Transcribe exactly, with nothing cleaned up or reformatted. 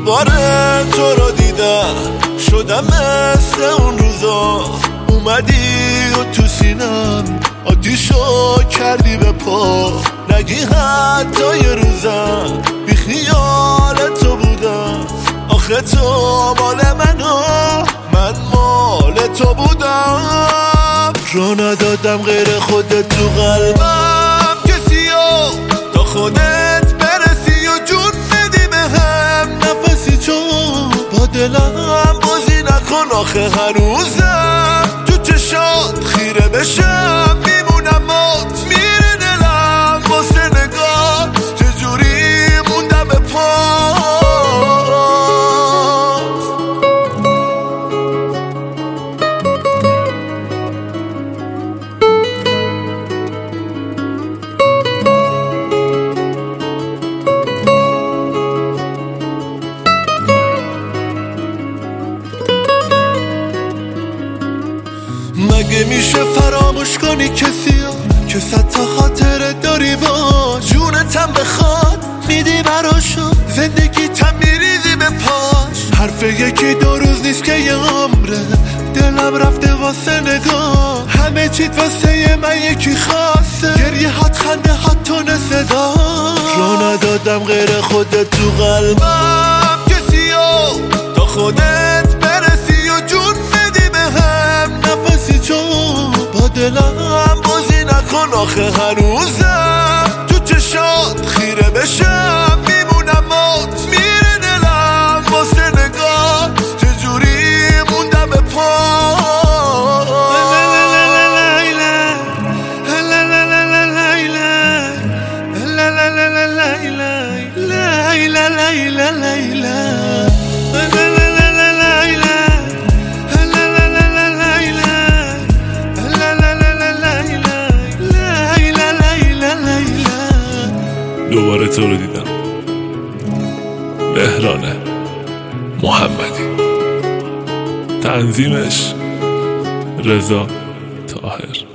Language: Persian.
دوباره تو رو دیدم، شدم مثل اون روزا. اومدی و تو سینم آتیشو کردی به پا. نگی حتی یه روزم بی خیال تو بودم. آخه تو مال منو، من مال تو بودم. رو ندادم غیر خودت تو قلبم کسیو، تا خودت برسی و جون بدی به هم نفسی. چون با دلم بازی نکن، آخه هنوزم تو چشات خیره بشم میمونم. مات میره دلم واسه نگات، چجوری موندم به پات. مگه میشه فراموش کنی کسیو که صد تا خاطره داری با جونتم بخواد میدی براشو، زندگی تم میریزی به پاش. حرف یکی دو روز نیست که یه عمره، دلم رفته واسه نگاه. همه چیت واسه من یکی خاصه، گریه هات خنده هات تون صدا. رو ندادم غیر خودت تو قلبم کسیو، تا خودت برسی و جون بدی به هم نفسی. چون با دلم بازی نکن، آخه هنوزم تو چشات خیره بشم میمونم. مات میره دلم واسه نگات، چجوری موندم به پات. دوباره تو رو دیدم. بهران محمدی، تنظیمش رضا طاهر.